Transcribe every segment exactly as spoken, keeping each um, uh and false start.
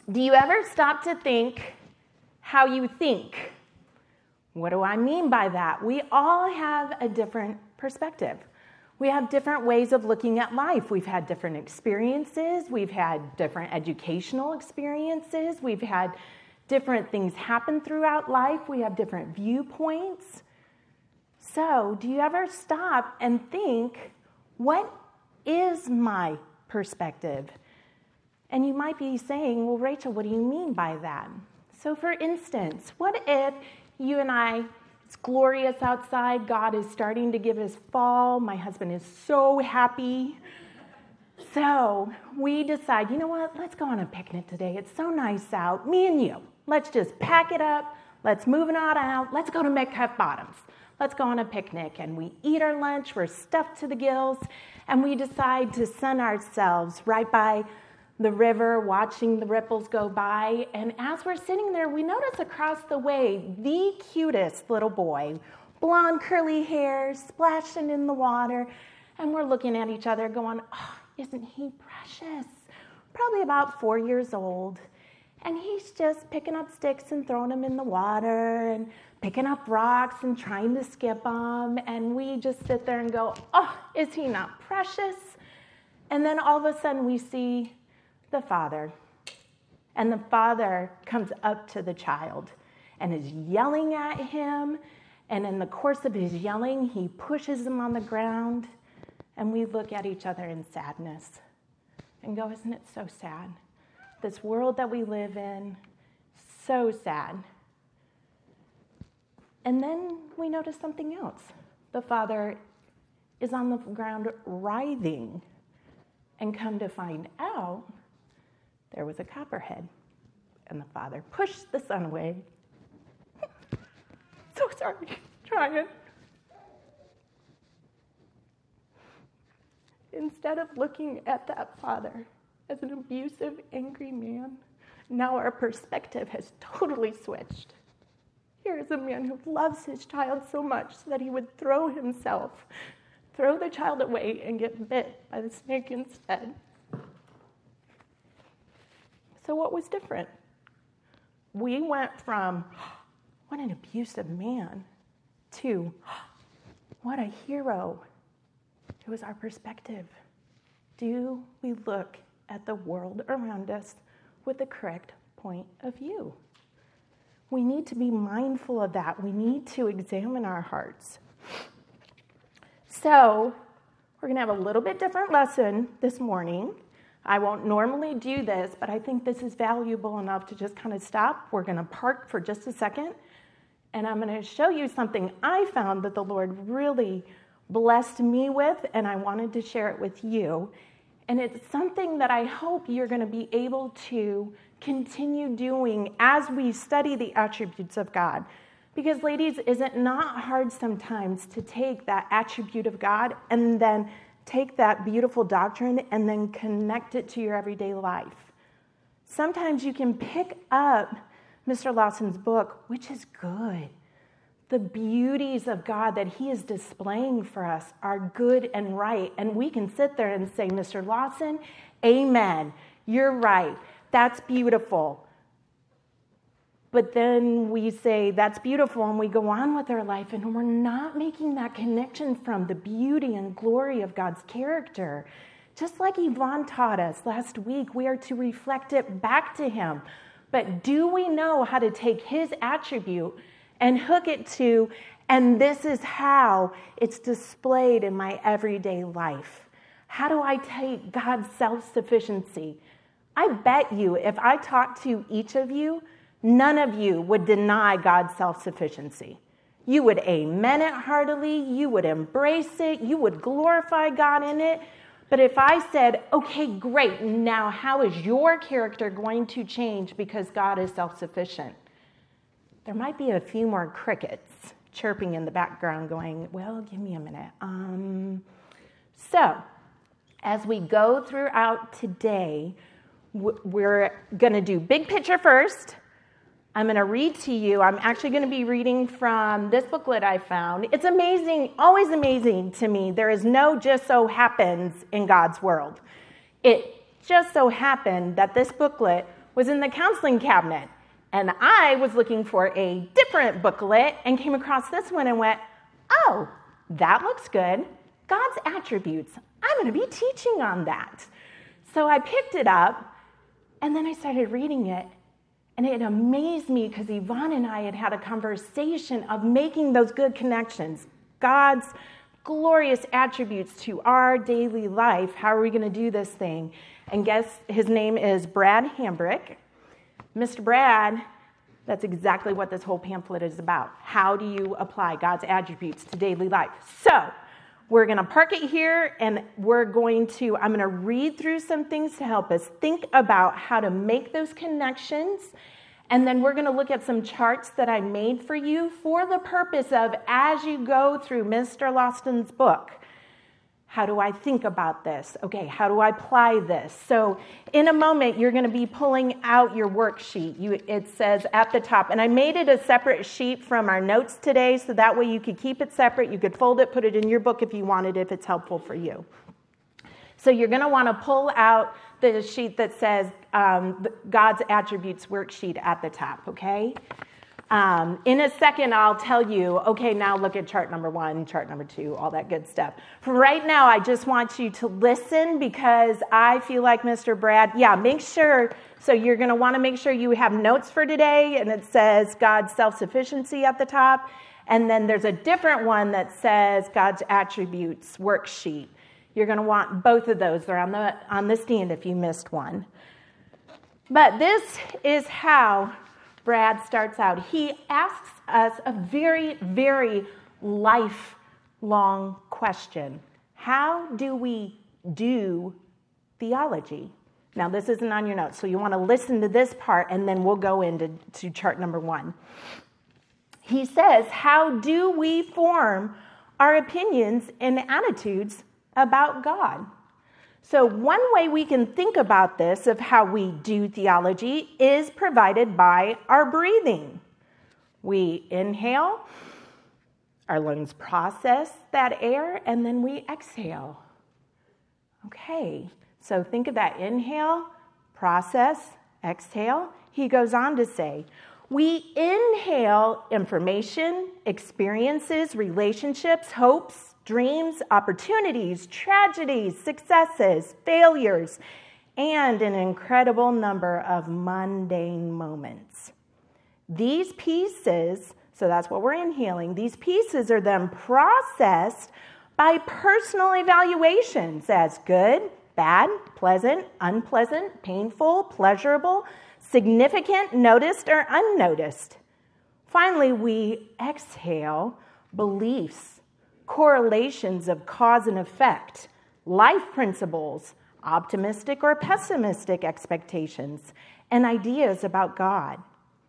Do you ever stop to think how you think? What do I mean by that? We all have a different perspective. We have different ways of looking at life. We've had different experiences. We've had different educational experiences. We've had different things happen throughout life. We have different viewpoints. So, do you ever stop and think, what is my perspective? And you might be saying, well, Rachel, what do you mean by that? So, for instance, what if you and I, it's glorious outside, God is starting to give us fall, my husband is so happy. So we decide, you know what, let's go on a picnic today. It's so nice out, me and you. Let's just pack it up, let's move it on out, let's go to Metcalf Bottoms. Let's go on a picnic, and we eat our lunch, we're stuffed to the gills, and we decide to sun ourselves right by the river, watching the ripples go by. And as we're sitting there, we notice across the way the cutest little boy, blonde curly hair, splashing in the water. And we're looking at each other going, oh, isn't he precious? Probably about four years old. And he's just picking up sticks and throwing them in the water and picking up rocks and trying to skip them. And we just sit there and go, oh, is he not precious? And then all of a sudden we see the father. And the father comes up to the child and is yelling at him. And in the course of his yelling, he pushes him on the ground. And we look at each other in sadness and go, isn't it so sad? This world that we live in, so sad. And then we notice something else. The father is on the ground writhing, and come to find out, there was a copperhead, and the father pushed the son away. So sorry, trying. Instead of looking at that father as an abusive, angry man, now our perspective has totally switched. Here is a man who loves his child so much so that he would throw himself, throw the child away, and get bit by the snake instead. So what was different? We went from, what an abusive man, to, what a hero. It was our perspective. Do we look at the world around us with the correct point of view? We need to be mindful of that. We need to examine our hearts. So, we're going to have a little bit different lesson this morning. I won't normally do this, but I think this is valuable enough to just kind of stop. We're going to park for just a second, and I'm going to show you something I found that the Lord really blessed me with, and I wanted to share it with you. And it's something that I hope you're going to be able to continue doing as we study the attributes of God. Because, ladies, is it not hard sometimes to take that attribute of God and then take that beautiful doctrine and then connect it to your everyday life? Sometimes you can pick up Mister Lawson's book, which is good. The beauties of God that he is displaying for us are good and right. And we can sit there and say, Mister Lawson, amen, you're right, that's beautiful. But then we say, that's beautiful, and we go on with our life, and we're not making that connection from the beauty and glory of God's character. Just like Yvonne taught us last week, we are to reflect it back to him. But do we know how to take his attribute and hook it to, and this is how it's displayed in my everyday life? How do I take God's self-sufficiency? I bet you if I talk to each of you, none of you would deny God's self-sufficiency. You would amen it heartily. You would embrace it. You would glorify God in it. But if I said, okay, great, now how is your character going to change because God is self-sufficient? There might be a few more crickets chirping in the background going, well, give me a minute. Um, so, as we go throughout today, we're going to do big picture first. I'm going to read to you. I'm actually going to be reading from this booklet I found. It's amazing, always amazing to me. There is no just so happens in God's world. It just so happened that this booklet was in the counseling cabinet. And I was looking for a different booklet and came across this one and went, oh, that looks good. God's attributes. I'm going to be teaching on that. So I picked it up, and then I started reading it. And it amazed me because Yvonne and I had had a conversation of making those good connections. God's glorious attributes to our daily life. How are we going to do this thing? And guess his name is Brad Hambrick. Mister Brad, that's exactly what this whole pamphlet is about. How do you apply God's attributes to daily life? So we're going to park it here, and we're going to, I'm going to read through some things to help us think about how to make those connections. And then we're going to look at some charts that I made for you for the purpose of, as you go through Mister Lawston's book, how do I think about this? Okay, how do I apply this? So in a moment, you're going to be pulling out your worksheet. You, it says at the top, and I made it a separate sheet from our notes today, so that way you could keep it separate. You could fold it, put it in your book if you wanted, if it's helpful for you. So you're going to want to pull out the sheet that says um, God's Attributes worksheet at the top, okay? Um, in a second, I'll tell you, okay, now look at chart number one, chart number two, all that good stuff. For right now, I just want you to listen because I feel like Mister Brad, yeah, make sure, so you're going to want to make sure you have notes for today, and it says God's self-sufficiency at the top, and then there's a different one that says God's Attributes worksheet. You're going to want both of those. They're on the, on the stand if you missed one. But this is how Brad starts out. He asks us a very, very lifelong question. How do we do theology? Now, this isn't on your notes, so you want to listen to this part, and then we'll go into to chart number one. He says, how do we form our opinions and attitudes about God? So one way we can think about this of how we do theology is provided by our breathing. We inhale, our lungs process that air, and then we exhale. Okay, so think of that. Inhale, process, exhale. He goes on to say, we inhale information, experiences, relationships, hopes, dreams, opportunities, tragedies, successes, failures, and an incredible number of mundane moments. These pieces, so that's what we're inhaling, these pieces are then processed by personal evaluations as good, bad, pleasant, unpleasant, painful, pleasurable, significant, noticed, or unnoticed. Finally, we exhale beliefs, correlations of cause and effect, life principles, optimistic or pessimistic expectations, and ideas about God.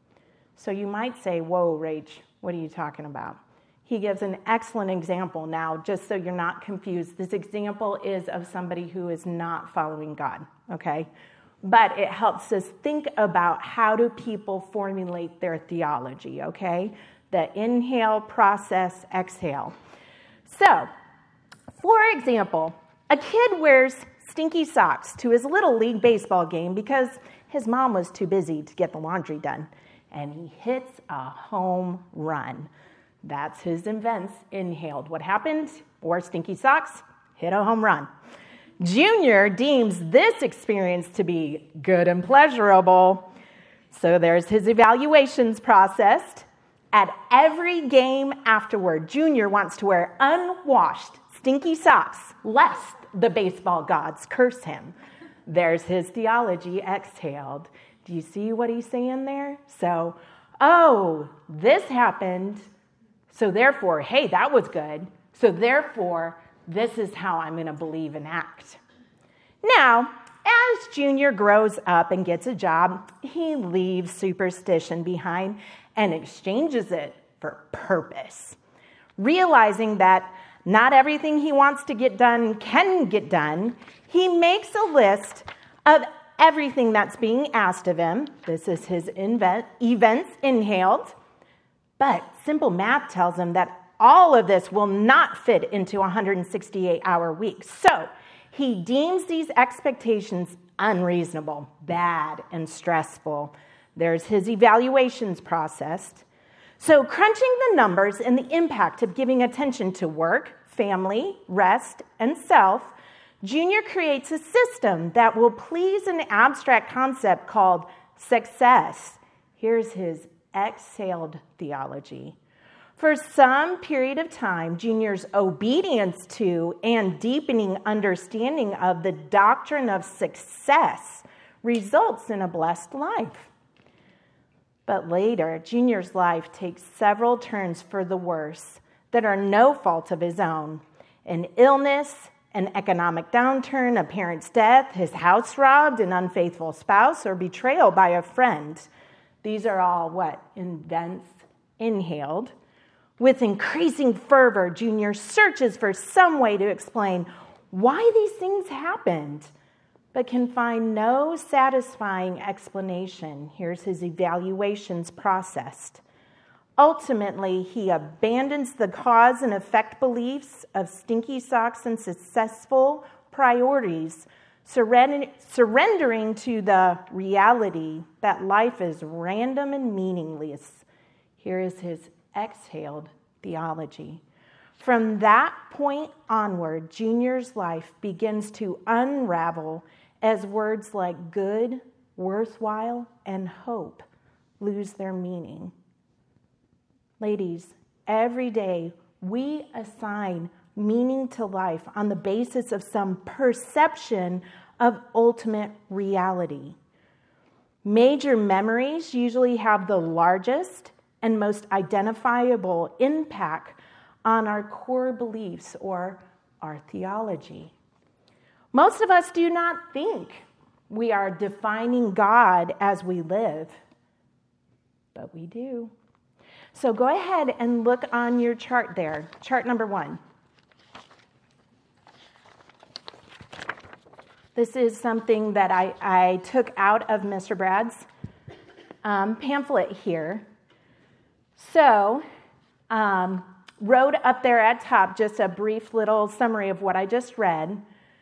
So you might say, whoa, Rach, what are you talking about? He gives an excellent example now, just so you're not confused. This example is of somebody who is not following God, okay? But it helps us think about how do people formulate their theology, okay? The inhale, process, exhale. So, for example, a kid wears stinky socks to his Little League baseball game because his mom was too busy to get the laundry done, and he hits a home run. That's his events inhaled. What happened? Wore stinky socks, hit a home run. Junior deems this experience to be good and pleasurable, so there's his evaluations processed. At every game afterward, Junior wants to wear unwashed, stinky socks, lest the baseball gods curse him. There's his theology exhaled. Do you see what he's saying there? So, oh, this happened, so therefore, hey, that was good. So therefore, this is how I'm going to believe and act. Now, as Junior grows up and gets a job, he leaves superstition behind and exchanges it for purpose. Realizing that not everything he wants to get done can get done, he makes a list of everything that's being asked of him. This is his invent, events inhaled. But simple math tells him that all of this will not fit into a one hundred sixty-eight hour week. So he deems these expectations unreasonable, bad, and stressful. There's his evaluations processed. So crunching the numbers and the impact of giving attention to work, family, rest, and self, Junior creates a system that will please an abstract concept called success. Here's his exhaled theology. For some period of time, Junior's obedience to and deepening understanding of the doctrine of success results in a blessed life. But later, Junior's life takes several turns for the worse that are no fault of his own. An illness, an economic downturn, a parent's death, his house robbed, an unfaithful spouse, or betrayal by a friend. These are all what? Events inhaled. With increasing fervor, Junior searches for some way to explain why these things happened, but can find no satisfying explanation. Here's his evaluations processed. Ultimately, he abandons the cause and effect beliefs of stinky socks and successful priorities, surrendering to the reality that life is random and meaningless. Here is his exhaled theology. From that point onward, Junior's life begins to unravel as words like good, worthwhile, and hope lose their meaning. Ladies, every day we assign meaning to life on the basis of some perception of ultimate reality. Major memories usually have the largest and most identifiable impact on our core beliefs or our theology. Most of us do not think we are defining God as we live, but we do. So go ahead and look on your chart there, chart number one. This is something that I, I took out of Mister Brad's um, pamphlet here. So, um, wrote up there at top just a brief little summary of what I just read.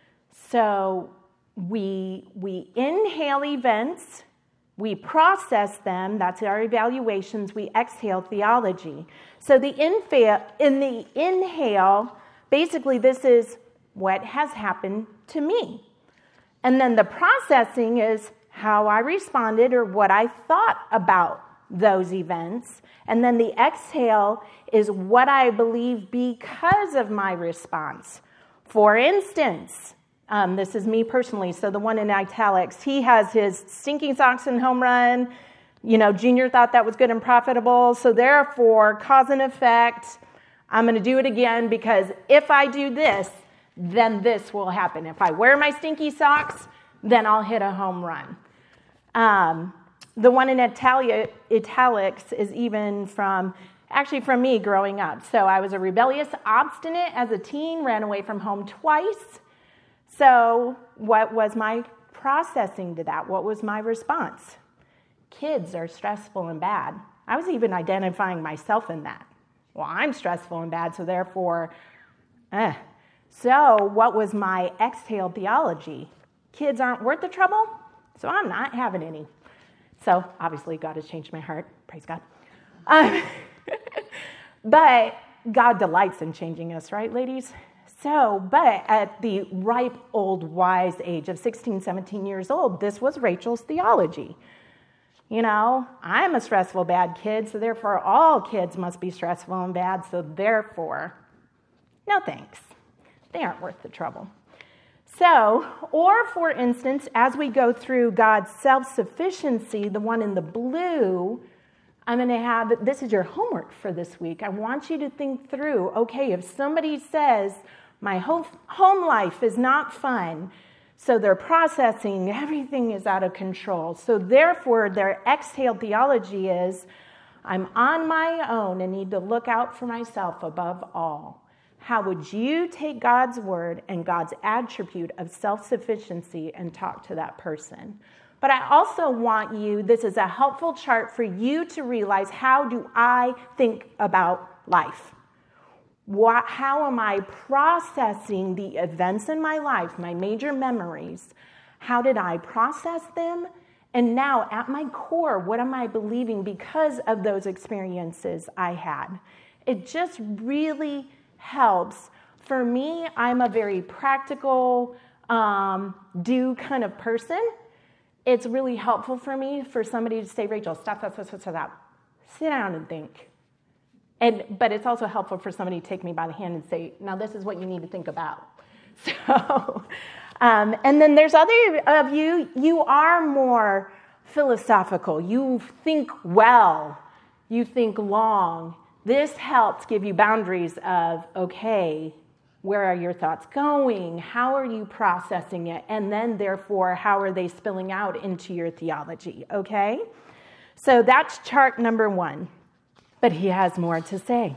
So, we, we inhale events, we process them, that's our evaluations, we exhale theology. So, the infa- in the inhale, basically this is what has happened to me. And then the processing is how I responded or what I thought about those events. And then the exhale is what I believe because of my response. For instance, um, this is me personally, so the one in italics, he has his stinking socks and home run. You know, Junior thought that was good and profitable, so therefore, cause and effect, I'm going to do it again because if I do this, then this will happen. If I wear my stinky socks, then I'll hit a home run. Um, The one in Italia, italics is even from, actually from me growing up. So I was a rebellious, obstinate as a teen, ran away from home twice. So what was my processing to that? What was my response? Kids are stressful and bad. I was even identifying myself in that. Well, I'm stressful and bad, so therefore, eh. So what was my exhale theology? Kids aren't worth the trouble, so I'm not having any. So, obviously, God has changed my heart. Praise God. Um, but God delights in changing us, right, ladies? So, but at the ripe, old, wise age of sixteen, seventeen years old, this was Rachel's theology. You know, I'm a stressful, bad kid, so therefore all kids must be stressful and bad, so therefore, no thanks. They aren't worth the trouble. So, or for instance, as we go through God's self-sufficiency, the one in the blue, I'm going to have, this is your homework for this week. I want you to think through, okay, if somebody says, my home, home life is not fun, so they're processing, everything is out of control. So therefore, their exhale theology is, I'm on my own and need to look out for myself above all. How would you take God's word and God's attribute of self-sufficiency and talk to that person? But I also want you, this is a helpful chart for you to realize, how do I think about life? What, how am I processing the events in my life, my major memories? How did I process them? And now, at my core, what am I believing because of those experiences I had? It just really helps. For me, I'm a very practical, um, do kind of person. It's really helpful for me for somebody to say, Rachel, stop, stop, stop, stop, stop. Sit down and think. And but it's also helpful for somebody to take me by the hand and say, now this is what you need to think about. So, um, and then there's other of you, you are more philosophical. You think well. You think long. This helps give you boundaries of, okay, where are your thoughts going? How are you processing it? And then, therefore, how are they spilling out into your theology, okay? So that's chart number one. But he has more to say.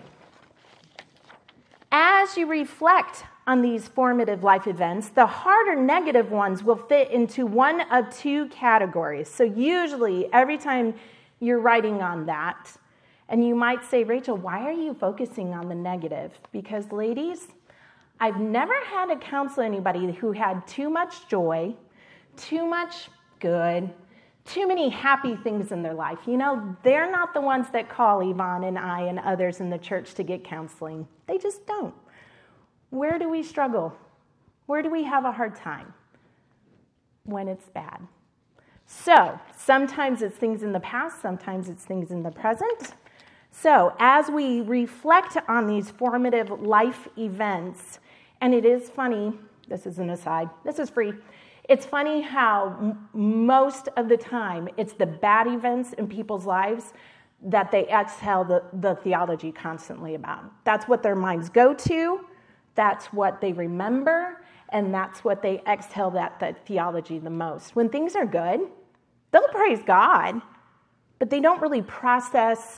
As you reflect on these formative life events, the harder negative ones will fit into one of two categories. So usually, every time you're writing on that, and you might say, Rachel, why are you focusing on the negative? Because, ladies, I've never had to counsel anybody who had too much joy, too much good, too many happy things in their life. You know, they're not the ones that call Yvonne and I and others in the church to get counseling. They just don't. Where do we struggle? Where do we have a hard time? When it's bad. So, sometimes it's things in the past, sometimes it's things in the present. So, as we reflect on these formative life events, and it is funny, this is an aside, this is free. It's funny how m- most of the time it's the bad events in people's lives that they exhale the, the theology constantly about. That's what their minds go to, that's what they remember, and that's what they exhale that, that theology the most. When things are good, they'll praise God, but they don't really process,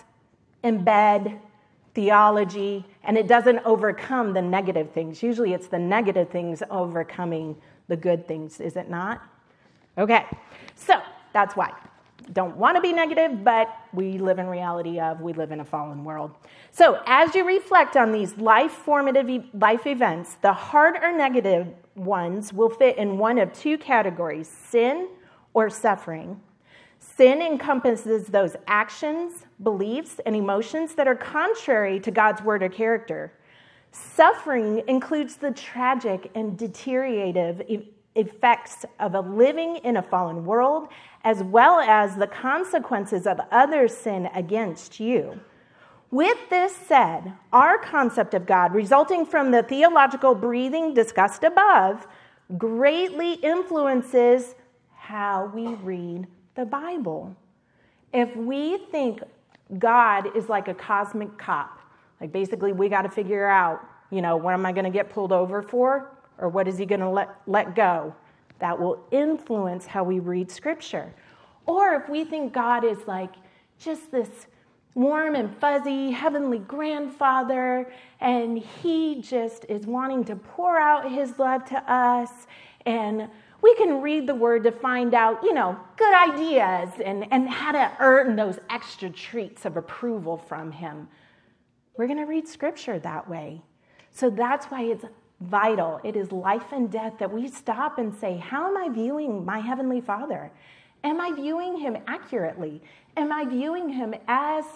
embed theology, and it doesn't overcome the negative things. Usually it's the negative things overcoming the good things, is it not? Okay, so that's why. Don't want to be negative, but we live in reality of, we live in a fallen world. So as you reflect on these life-formative e- life events, the hard or negative ones will fit in one of two categories, sin or suffering. Sin encompasses those actions, beliefs, and emotions that are contrary to God's word or character. Suffering includes the tragic and deteriorative e- effects of a living in a fallen world, as well as the consequences of others' sin against you. With this said, our concept of God, resulting from the theological breathing discussed above, greatly influences how we read the Bible. If we think God is like a cosmic cop, like basically we got to figure out, you know, what am I going to get pulled over for? Or what is he going to let, let go? That will influence how we read Scripture. Or if we think God is like just this warm and fuzzy heavenly grandfather, and he just is wanting to pour out his love to us, and we can read the word to find out, you know, good ideas and, and how to earn those extra treats of approval from him. We're going to read Scripture that way. So that's why it's vital. It is life and death that we stop and say, how am I viewing my Heavenly Father? Am I viewing him accurately? Am I viewing him as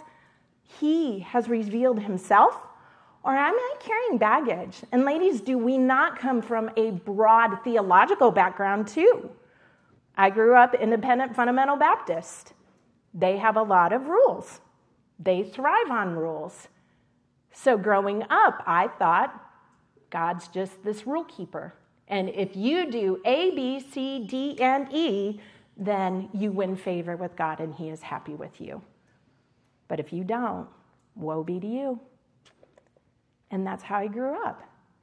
he has revealed himself? Or am I carrying baggage? And ladies, do we not come from a broad theological background too? I grew up independent fundamental Baptist. They have a lot of rules. They thrive on rules. So growing up, I thought, God's just this rule keeper. And if you do A, B, C, D, and E, then you win favor with God and he is happy with you. But if you don't, woe be to you. And that's how I grew up.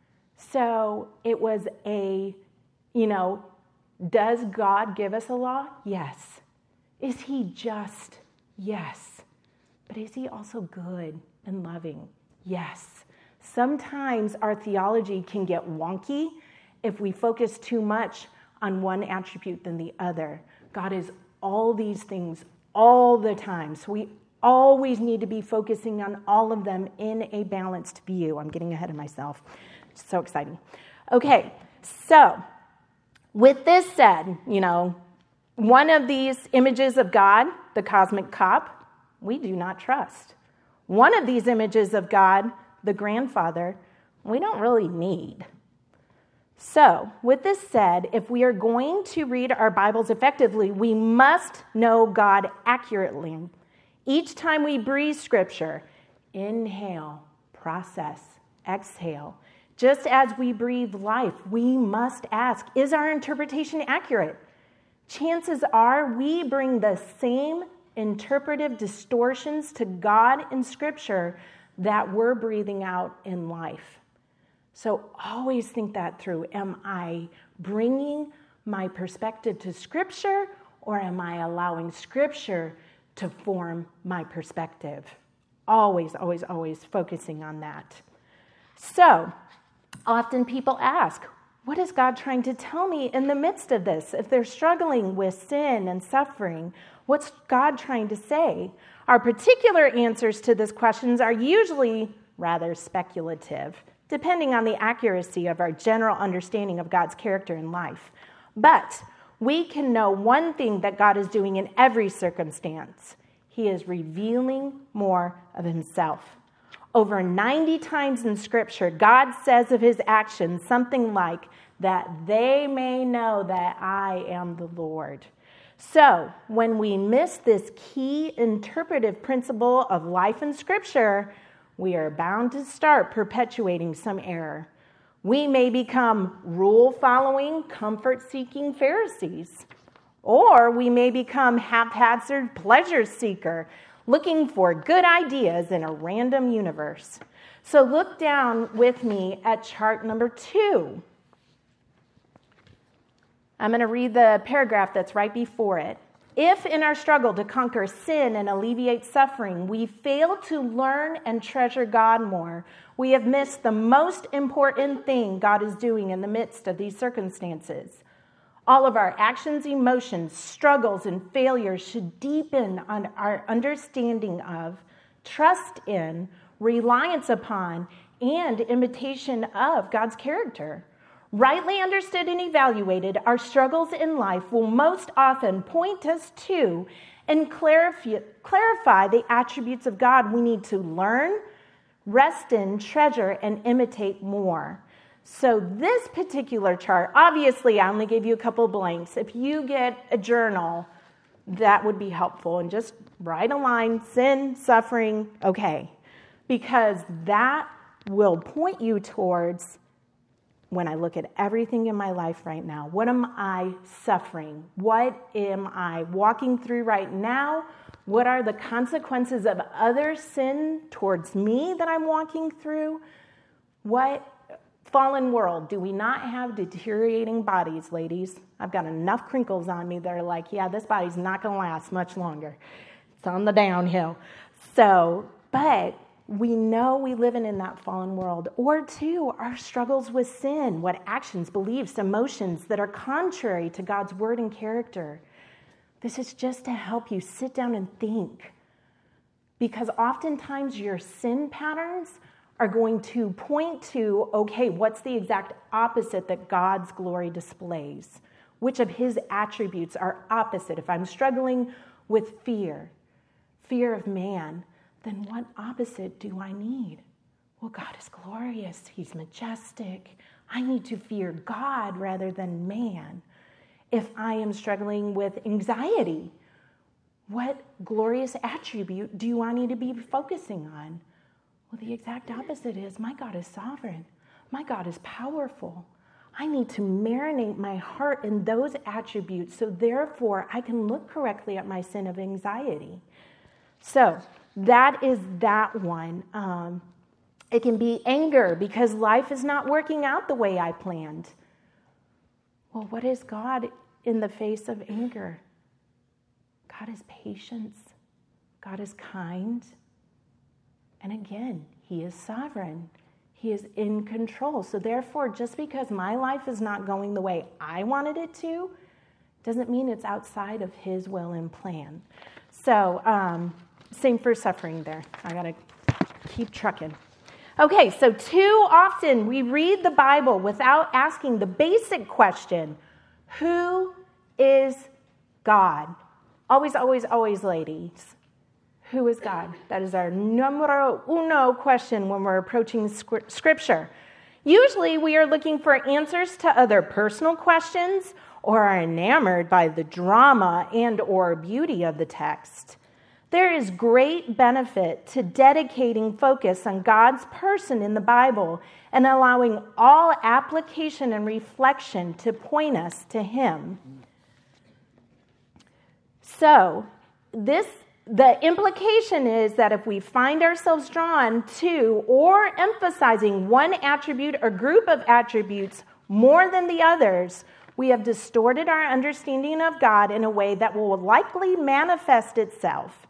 So it was a, you know, does God give us a law? Yes. Is he just? Yes. But is he also good and loving? Yes. Sometimes our theology can get wonky if we focus too much on one attribute than the other. God is all these things all the time. So we always need to be focusing on all of them in a balanced view. I'm getting ahead of myself. So exciting. Okay, so With this said, you know, one of these images of God, the cosmic cop, we do not trust. One of these images of God, the grandfather, we don't really need. So, with this said, if we are going to read our Bibles effectively, we must know God accurately. Each time we breathe Scripture, inhale, process, exhale. Just as we breathe life, we must ask, is our interpretation accurate? Chances are we bring the same interpretive distortions to God in Scripture that we're breathing out in life. So always think that through. Am I bringing my perspective to Scripture, or am I allowing Scripture to form my perspective? Always, always, always focusing on that. So often people ask, what is God trying to tell me in the midst of this? If they're struggling with sin and suffering, what's God trying to say? Our particular answers to these questions are usually rather speculative, depending on the accuracy of our general understanding of God's character and life. But we can know one thing that God is doing in every circumstance. He is revealing more of himself. Over ninety times in Scripture, God says of his actions something like, that they may know that I am the Lord. So, when we miss this key interpretive principle of life in Scripture, we are bound to start perpetuating some error. We may become rule-following, comfort-seeking Pharisees. Or we may become haphazard pleasure seeker, looking for good ideas in a random universe. So look down with me at chart number two. I'm going to read the paragraph that's right before it. If in our struggle to conquer sin and alleviate suffering, we fail to learn and treasure God more, we have missed the most important thing God is doing in the midst of these circumstances. All of our actions, emotions, struggles, and failures should deepen on our understanding of, trust in, reliance upon, and imitation of God's character. Rightly understood and evaluated, our struggles in life will most often point us to and clarify, clarify the attributes of God we need to learn, rest in, treasure, and imitate more. So this particular chart, obviously I only gave you a couple blanks. If you get a journal, that would be helpful. And just write a line, sin, suffering, okay. Because that will point you towards, when I look at everything in my life right now, what am I suffering? What am I walking through right now? What are the consequences of other sin towards me that I'm walking through? What fallen world, do we not have deteriorating bodies, ladies? I've got enough crinkles on me that are like, yeah, this body's not going to last much longer. It's on the downhill. So, but we know we live in, in that fallen world. Or two, our struggles with sin, what actions, beliefs, emotions that are contrary to God's word and character. This is just to help you sit down and think. Because oftentimes your sin patterns are going to point to, okay, what's the exact opposite that God's glory displays? Which of his attributes are opposite? If I'm struggling with fear, fear of man, then what opposite do I need? Well, God is glorious. He's majestic. I need to fear God rather than man. If I am struggling with anxiety, what glorious attribute do I need to be focusing on? Well, the exact opposite is, my God is sovereign. My God is powerful. I need to marinate my heart in those attributes so therefore I can look correctly at my sin of anxiety. So that is that one. Um, it can be anger because life is not working out the way I planned. Well, what is God in the face of anger? God is patience. God is kind. And again, he is sovereign. He is in control. So therefore, just because my life is not going the way I wanted it to, doesn't mean it's outside of his will and plan. So, um, same for suffering there. I got to keep trucking. Okay, so too often we read the Bible without asking the basic question, Who is God? Always, always, always, ladies. Who is God? That is our numero uno question when we're approaching Scripture. Usually we are looking for answers to other personal questions or are enamored by the drama and or beauty of the text. There is great benefit to dedicating focus on God's person in the Bible and allowing all application and reflection to point us to Him. So, this the implication is that if we find ourselves drawn to or emphasizing one attribute or group of attributes more than the others, we have distorted our understanding of God in a way that will likely manifest itself.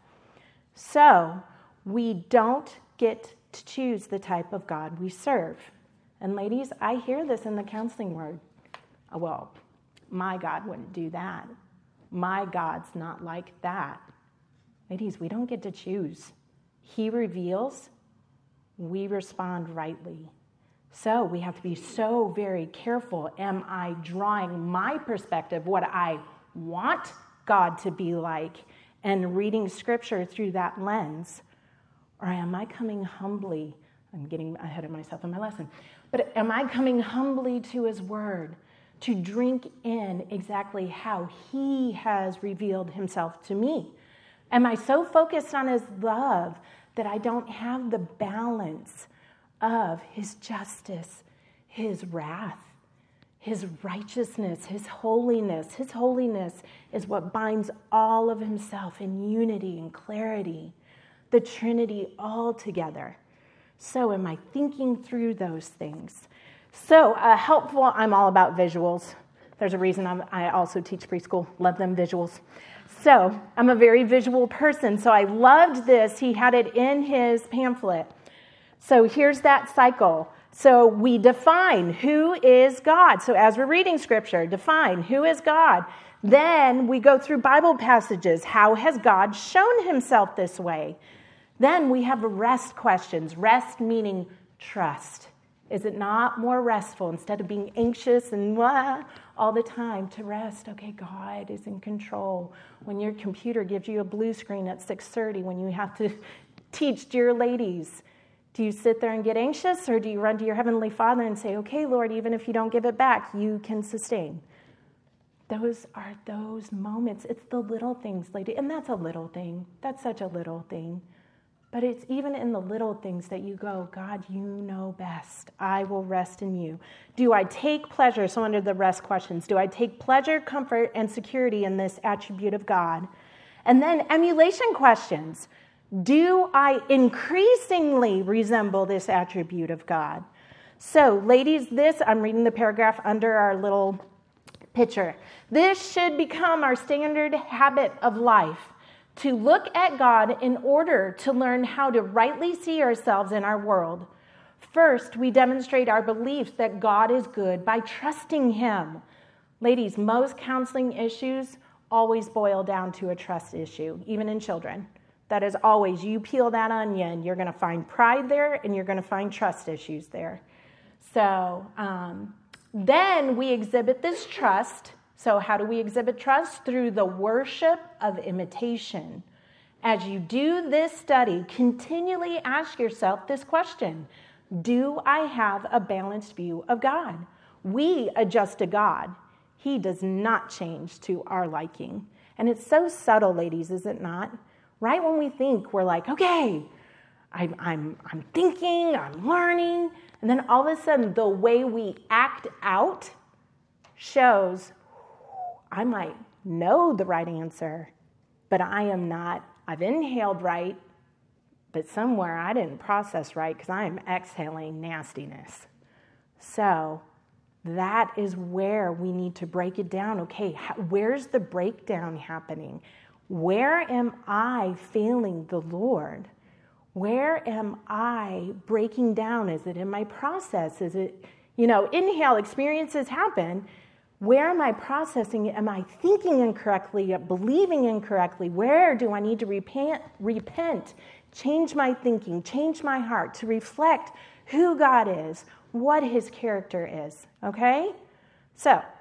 So, we don't get to choose the type of God we serve. And ladies, I hear this in the counseling word. Well, my God wouldn't do that. My God's not like that. Ladies, we don't get to choose. He reveals, we respond rightly. So we have to be so very careful. Am I drawing my perspective, what I want God to be like, and reading Scripture through that lens? Or am I coming humbly? I'm getting ahead of myself in my lesson. But am I coming humbly to His Word to drink in exactly how He has revealed Himself to me? Am I so focused on His love that I don't have the balance of His justice, His wrath, His righteousness, His holiness? His holiness is what binds all of Himself in unity and clarity, the Trinity all together. So am I thinking through those things? So uh, helpful, I'm all about visuals. There's a reason I'm, I also teach preschool. Love them visuals. So I'm a very visual person, so I loved this. He had it in his pamphlet. So here's that cycle. So we define who is God. So as we're reading Scripture, define who is God. Then we go through Bible passages. How has God shown Himself this way? Then we have rest questions. Rest meaning trust. Is it not more restful instead of being anxious and blah, all the time to rest? Okay, God is in control. When your computer gives you a blue screen at six thirty, when you have to teach dear ladies, do you sit there and get anxious, or do you run to your Heavenly Father and say, okay, Lord, even if you don't give it back, you can sustain? Those are those moments. It's the little things, lady. And that's a little thing. That's such a little thing. But it's even in the little things that you go, God, you know best. I will rest in you. Do I take pleasure? So under the rest questions, do I take pleasure, comfort, and security in this attribute of God? And then emulation questions. Do I increasingly resemble this attribute of God? So ladies, this, I'm reading the paragraph under our little picture. This should become our standard habit of life. To look at God in order to learn how to rightly see ourselves in our world. First, we demonstrate our belief that God is good by trusting Him. Ladies, most counseling issues always boil down to a trust issue, even in children. That is always, you peel that onion, you're going to find pride there, and you're going to find trust issues there. So um, then we exhibit this trust. So how do we exhibit trust? Through the worship of imitation. As you do this study, continually ask yourself this question. Do I have a balanced view of God? We adjust to God. He does not change to our liking. And it's so subtle, ladies, is it not? Right when we think, we're like, okay, I'm, I'm, I'm thinking, I'm learning. And then all of a sudden, the way we act out shows I might know the right answer, but I am not. I've inhaled right, but somewhere I didn't process right because I am exhaling nastiness. So that is where we need to break it down. Okay, where's the breakdown happening? Where am I failing the Lord? Where am I breaking down? Is it in my process? Is it, you know, inhale, experiences happen. Where am I processing it? Am I thinking incorrectly, believing incorrectly? Where do I need to repent, repent, change my thinking, change my heart to reflect who God is, what His character is, okay? So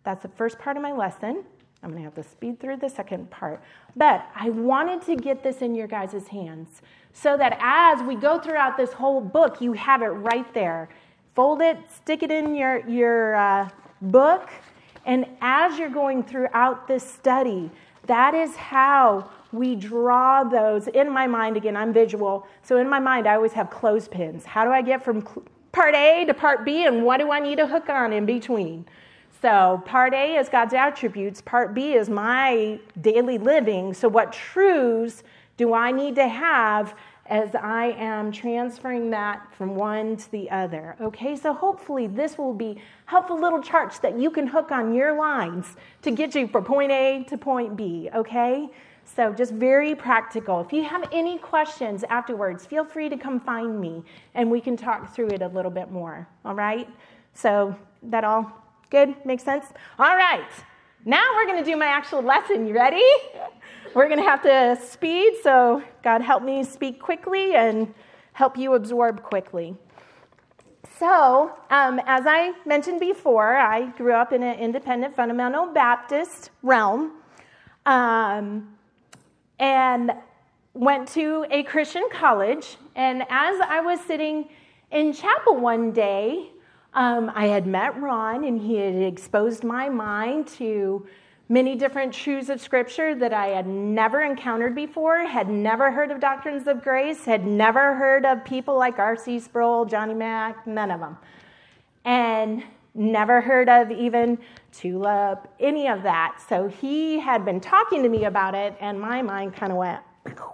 That's the first part of my lesson. I'm going to have to speed through the second part. But I wanted to get this in your guys' hands so that as we go throughout this whole book, you have it right there. Fold it, stick it in your, your uh, book, and as you're going throughout this study, that is how we draw those. In my mind, again, I'm visual, so in my mind, I always have clothespins. How do I get from part A to part B, and what do I need to hook on in between? So part A is God's attributes. Part B is my daily living. So what truths do I need to have as I am transferring that from one to the other? Okay, so hopefully this will be helpful little charts that you can hook on your lines to get you from point A to point B, okay? So just very practical. If you have any questions afterwards, feel free to come find me and we can talk through it a little bit more, all right? So that all good? Makes sense? All right. Now we're going to do my actual lesson. You ready? We're going to have to speed, so God help me speak quickly and help you absorb quickly. So, um, as I mentioned before, I grew up in an independent fundamental Baptist realm um, and went to a Christian college. And as I was sitting in chapel one day, Um, I had met Ron, and he had exposed my mind to many different truths of Scripture that I had never encountered before, had never heard of doctrines of grace, had never heard of people like R C Sproul, Johnny Mack, none of them. And never heard of even Tulip, any of that. So he had been talking to me about it, and my mind kind of went,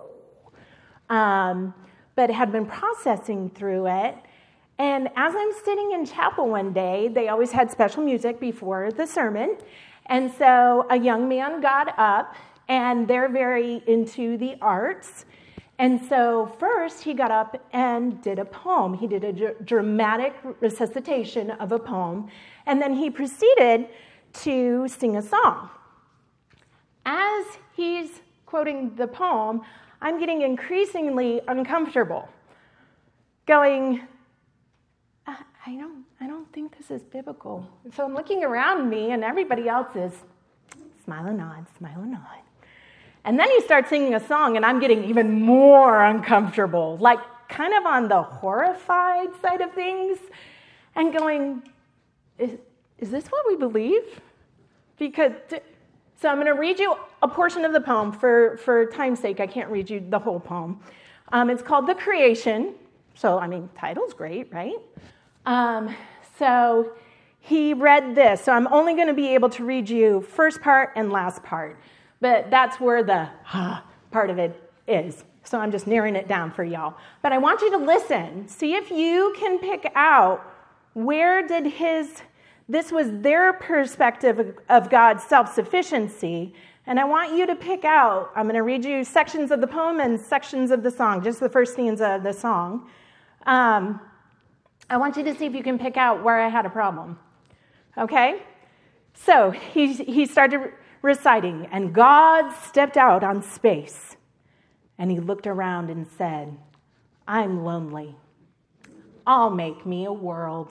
um, but had been processing through it. And as I'm sitting in chapel one day, they always had special music before the sermon. And so a young man got up, and they're very into the arts. And so first he got up and did a poem. He did a dr- dramatic recitation of a poem. And then he proceeded to sing a song. As he's quoting the poem, I'm getting increasingly uncomfortable, going, I don't, I don't think this is biblical. So I'm looking around me, and everybody else is smile and nod, smile and nod. And then he starts singing a song, and I'm getting even more uncomfortable, like kind of on the horrified side of things, and going, is, is this what we believe? Because, so I'm going to read you a portion of the poem. For, for time's sake, I can't read you the whole poem. Um, it's called The Creation. So, I mean, title's great, right? Um, so he read this. So I'm only going to be able to read you first part and last part. But that's where the ah, part of it is. So I'm just narrowing it down for y'all. But I want you to listen. See if you can pick out where did his, this was their perspective of, of God's self-sufficiency. And I want you to pick out, I'm going to read you sections of the poem and sections of the song, just the first stanza of the song. Um, I want you to see if you can pick out where I had a problem. Okay? So he, he started reciting, and God stepped out on space, and he looked around and said, I'm lonely. I'll make me a world.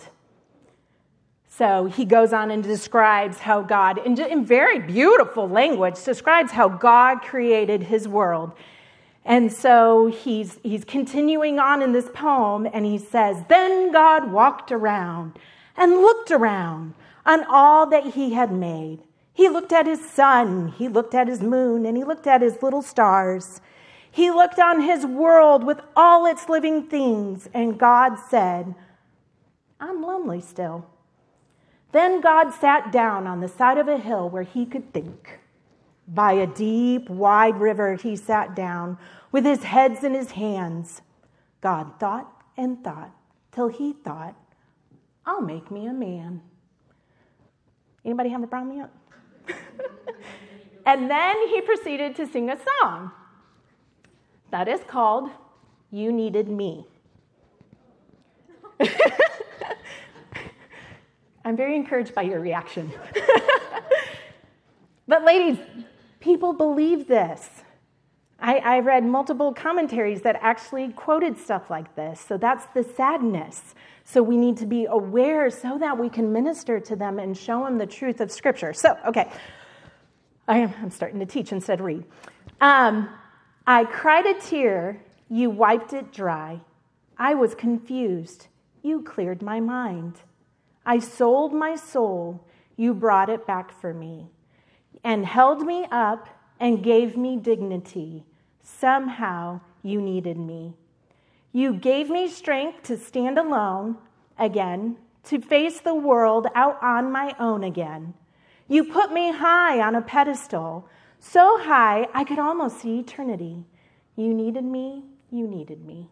So he goes on and describes how God, in, in very beautiful language, describes how God created his world. And so he's he's continuing on in this poem, and he says, then God walked around and looked around on all that he had made. He looked at his sun, he looked at his moon, and he looked at his little stars. He looked on his world with all its living things, and God said, I'm lonely still. Then God sat down on the side of a hill where he could think. By a deep, wide river he sat down with his heads in his hands. God thought and thought till he thought, I'll make me a man. Anybody have a problem yet? And then he proceeded to sing a song that is called You Needed Me. I'm very encouraged by your reaction. But ladies, people believe this. I, I read multiple commentaries that actually quoted stuff like this. So that's the sadness. So we need to be aware so that we can minister to them and show them the truth of Scripture. So, okay, I am, I'm starting to teach instead of read. Um, I cried a tear, you wiped it dry. I was confused, you cleared my mind. I sold my soul, you brought it back for me, and held me up and gave me dignity. Somehow you needed me. You gave me strength to stand alone again, to face the world out on my own again. You put me high on a pedestal, so high I could almost see eternity. You needed me, you needed me.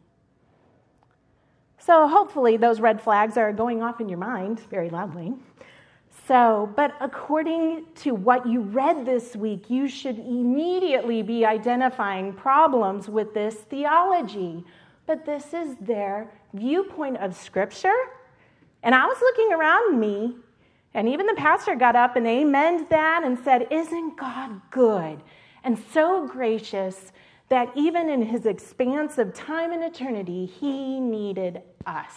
So hopefully those red flags are going off in your mind very loudly. So, but according to what you read this week, you should immediately be identifying problems with this theology. But this is their viewpoint of Scripture. And I was looking around me, and even the pastor got up and amened that and said, isn't God good and so gracious that even in his expanse of time and eternity, he needed us?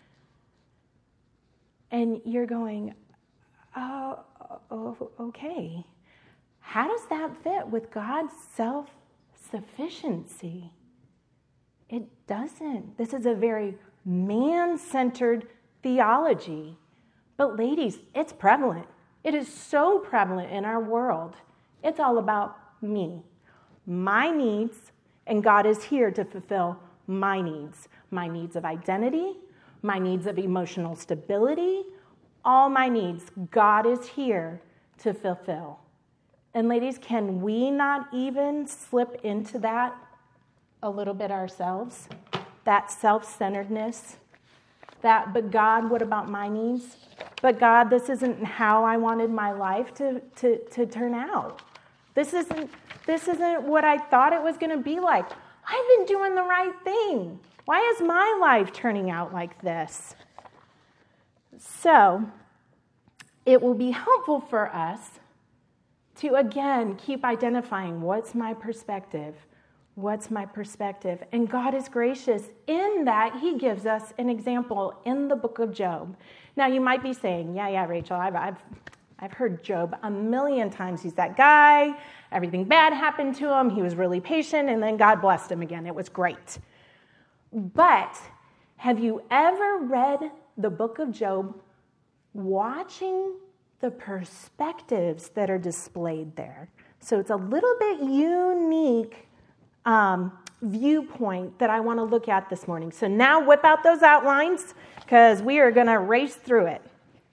And you're going, oh, oh, okay. How does that fit with God's self-sufficiency? It doesn't. This is a very man-centered theology. But ladies, it's prevalent. It is so prevalent in our world. It's all about me, my needs, and God is here to fulfill my needs, my needs of identity, my needs of emotional stability, all my needs. God is here to fulfill. And ladies, can we not even slip into that a little bit ourselves? That self-centeredness? That, but God, what about my needs? But God, this isn't how I wanted my life to, to, to turn out. This isn't, this isn't what I thought it was going to be like. I've been doing the right thing. Why is my life turning out like this? So, it will be helpful for us to, again, keep identifying what's my perspective. What's my perspective? And God is gracious in that he gives us an example in the book of Job. Now, you might be saying, yeah, yeah, Rachel, I've, I've, I've heard Job a million times. He's that guy. Everything bad happened to him. He was really patient, and then God blessed him again. It was great. But have you ever read the book of Job watching the perspectives that are displayed there? So it's a little bit unique Um, viewpoint that I want to look at this morning. So now whip out those outlines because we are going to race through it.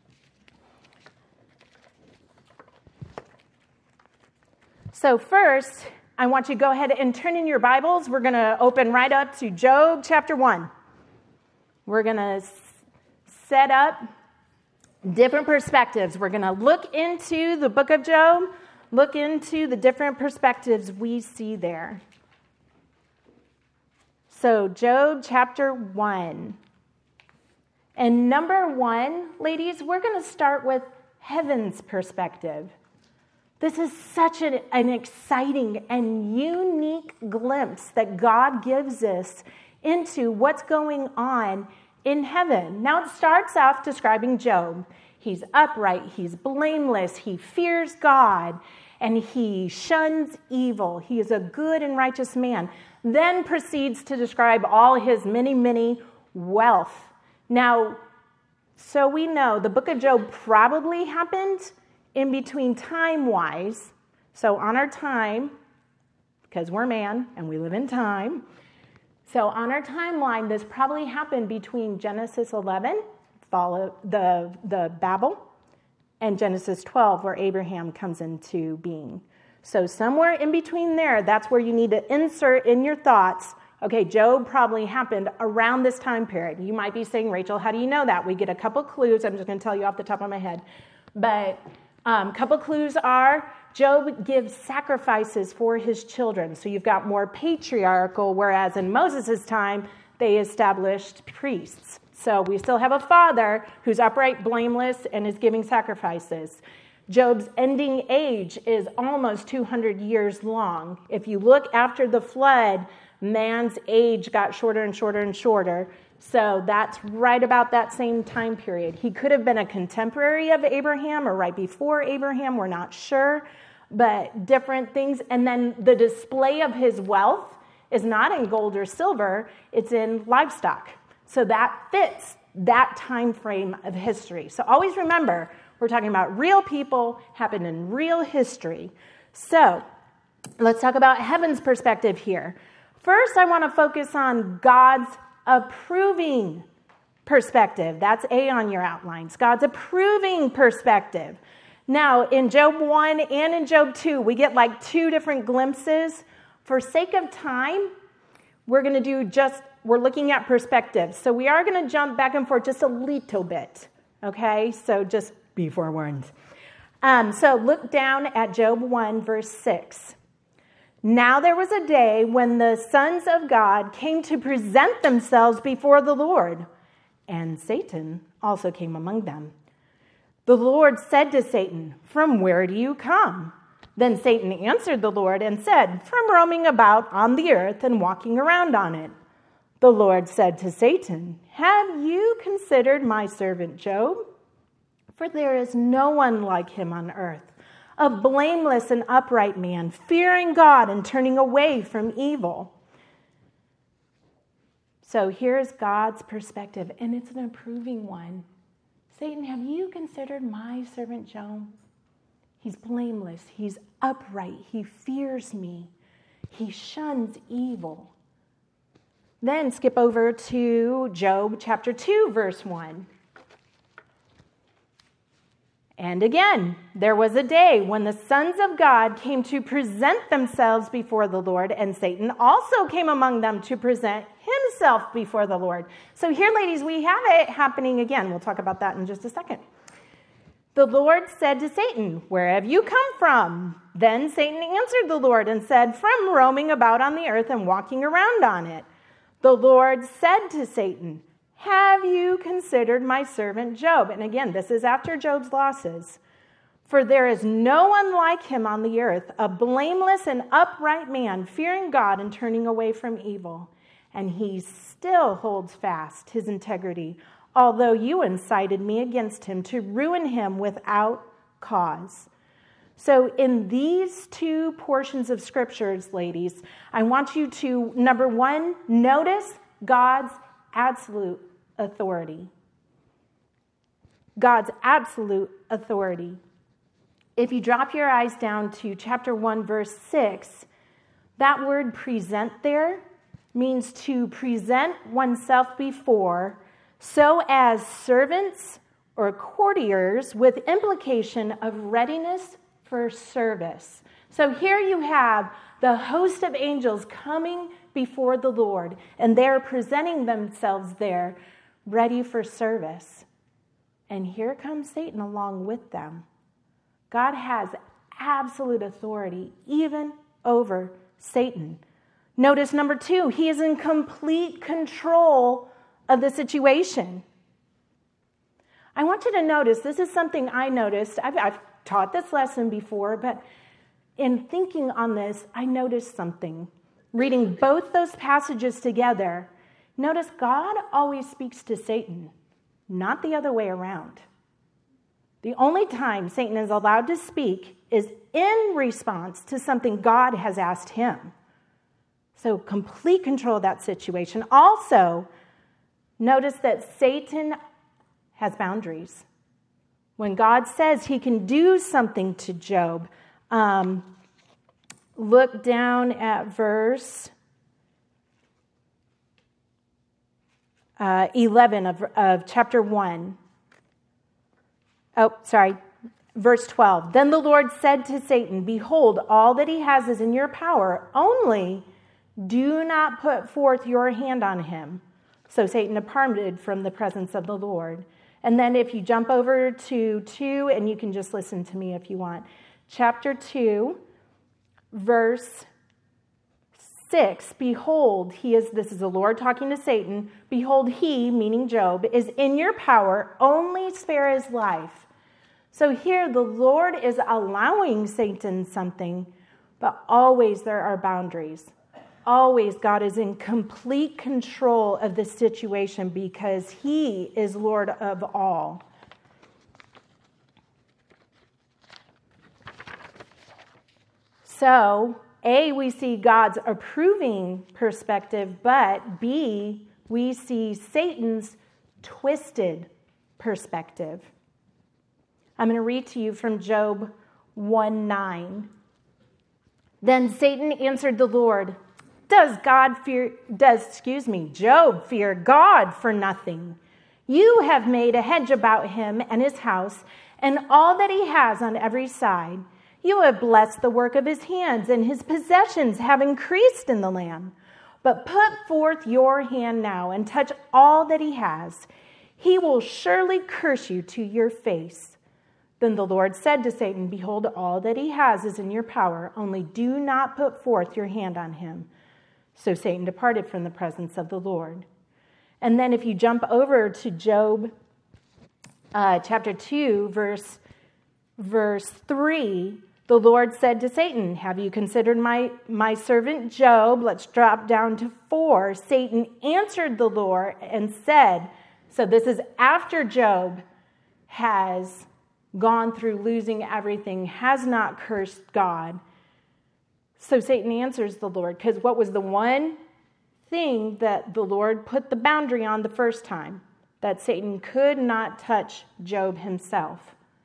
So first, I want you to go ahead and turn in your Bibles. We're going to open right up to Job chapter one. We're going to set up different perspectives. We're going to look into the book of Job, look into the different perspectives we see there. So Job chapter one. And number one, ladies, we're going to start with heaven's perspective. This is such an, an exciting and unique glimpse that God gives us into what's going on in heaven. Now it starts off describing Job. He's upright, he's blameless, he fears God, and he shuns evil. He is a good and righteous man. Then proceeds to describe all his many, many wealth. Now, so we know the book of Job probably happened in between time-wise. So on our time, because we're man and we live in time, so on our timeline, this probably happened between Genesis eleven, follow the, the Babel, and Genesis twelve, where Abraham comes into being. So somewhere in between there, that's where you need to insert in your thoughts, okay, Job probably happened around this time period. You might be saying, Rachel, how do you know that? We get a couple clues. I'm just going to tell you off the top of my head. But a um, couple clues are Job gives sacrifices for his children. So you've got more patriarchal, whereas in Moses' time, they established priests. So we still have a father who's upright, blameless, and is giving sacrifices. Job's ending age is almost two hundred years long. If you look after the flood, man's age got shorter and shorter and shorter. So that's right about that same time period. He could have been a contemporary of Abraham or right before Abraham, we're not sure, but different things. And then the display of his wealth is not in gold or silver, it's in livestock. So that fits that time frame of history. So always remember, we're talking about real people, happened in real history. So let's talk about heaven's perspective here. First, I want to focus on God's approving perspective. That's A on your outlines. God's approving perspective. Now, in Job one and in Job two, we get like two different glimpses. For sake of time, we're going to do just, we're looking at perspective. So we are going to jump back and forth just a little bit. Okay? So just be forewarned. Um, so look down at Job one, verse six. Now there was a day when the sons of God came to present themselves before the Lord, and Satan also came among them. The Lord said to Satan, "From where do you come?" Then Satan answered the Lord and said, "From roaming about on the earth and walking around on it." The Lord said to Satan, "Have you considered my servant Job? For there is no one like him on earth, a blameless and upright man, fearing God and turning away from evil." So here's God's perspective, and it's an approving one. Satan, have you considered my servant Job? He's blameless. He's upright. He fears me. He shuns evil. Then skip over to Job chapter two, verse one. And again, there was a day when the sons of God came to present themselves before the Lord, and Satan also came among them to present himself before the Lord. So here, ladies, we have it happening again. We'll talk about that in just a second. The Lord said to Satan, "Where have you come from?" Then Satan answered the Lord and said, "From roaming about on the earth and walking around on it." The Lord said to Satan, "Have you considered my servant Job?" And again, this is after Job's losses. "For there is no one like him on the earth, a blameless and upright man, fearing God and turning away from evil. And he still holds fast his integrity, although you incited me against him to ruin him without cause." So in these two portions of scriptures, ladies, I want you to, number one, notice God's absolute authority. God's absolute authority. If you drop your eyes down to chapter one, verse six, that word present there means to present oneself before, so as servants or courtiers with implication of readiness for service. So here you have the host of angels coming before the Lord, and they're presenting themselves there ready for service. And here comes Satan along with them. God has absolute authority even over Satan. Notice number two, he is in complete control of the situation. I want you to notice, this is something I noticed. I've, I've taught this lesson before, but in thinking on this, I noticed something. Reading both those passages together, notice God always speaks to Satan, not the other way around. The only time Satan is allowed to speak is in response to something God has asked him. So complete control of that situation. Also, notice that Satan has boundaries. When God says he can do something to Job, um, look down at verse uh, eleven of, of chapter one. Oh, sorry, verse twelve. Then the Lord said to Satan, "Behold, all that he has is in your power. Only do not put forth your hand on him." So Satan departed from the presence of the Lord. And then if you jump over to two, and you can just listen to me if you want. Chapter two, verse six, "Behold, he is," this is the Lord talking to Satan, "behold, he," meaning Job, "is in your power, only spare his life." So here the Lord is allowing Satan something, but always there are boundaries. Always God is in complete control of the situation because he is Lord of all. So, A, we see God's approving perspective, but B, we see Satan's twisted perspective. I'm going to read to you from Job one nine. Then Satan answered the Lord, Does God fear, does, excuse me, Job fear God for nothing? You have made a hedge about him and his house and all that he has on every side. You have blessed the work of his hands, and his possessions have increased in the land. But put forth your hand now and touch all that he has. He will surely curse you to your face. Then the Lord said to Satan, Behold, all that he has is in your power, only do not put forth your hand on him. So Satan departed from the presence of the Lord. And then if you jump over to Job uh, chapter two, verse, verse three, the Lord said to Satan, Have you considered my, my servant Job? Let's drop down to four. Satan answered the Lord and said, so this is after Job has gone through losing everything, has not cursed God. So Satan answers the Lord, because what was the one thing that the Lord put the boundary on the first time? That Satan could not touch Job himself.